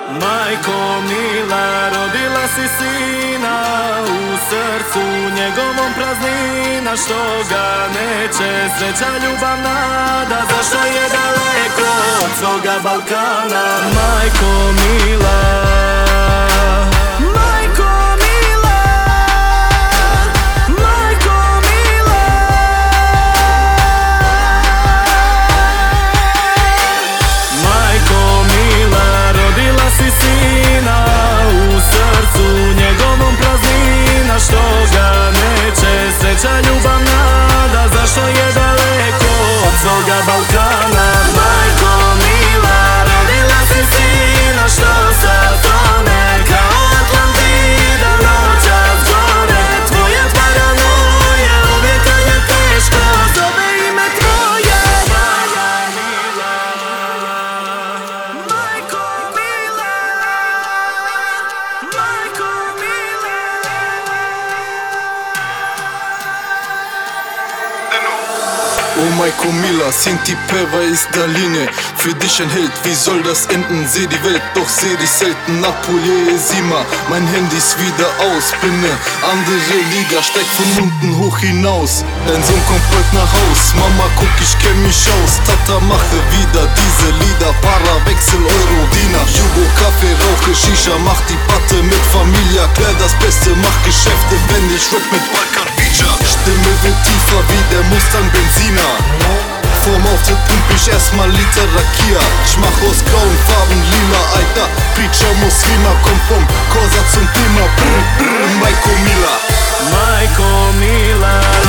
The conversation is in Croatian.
Majko mila, rodila si sina, u srcu njegovom praznina, što ga neće sreća ljubav nada, zašto je daleko od svoga Balkana. Majko mila, majko mila, majko mila. Majko mila, rodila si sina, u srcu njegovom praznina, što ga neće sreća ljubav nada, zašto je daleko od svoga Balkana. Majko mila, rodila si sina, što sad tone kao Atlantida, noćas gore. Tvoja paranoja uvijek kad je teško zove ime tvoje. Majko mila, majko mila. Oh Majko Mila, singt die Peva ist der Linie. Für dich ein Held, wie soll das enden? Seh die Welt, doch seh dich selten. Napoli, Sima, mein Handy ist wieder aus. Bin ne andere Liga, steig von unten hoch hinaus. Dein Sohn kommt bald nach Haus. Mama, guck, ich kenn mich aus. Tata, mache wieder diese Lieder. Para, Wechsel, Euro, Dinar. Jugo, Kaffee, rauche, Shisha. Mach die Patte mit Familia. Klär das Beste, mach Geschäfte, wenn ich rap mit Balkan Feature. Stimme wird tiefer wie der Mustang Benziner. Vorm Auftritt pump ich erstmal Liter Rakia. Ich mach aus grauen Farben lila, Alter. Preacher Muslima, komm vom Corsa zum Thema. Brr, brr, Majko Mila. Majko mila,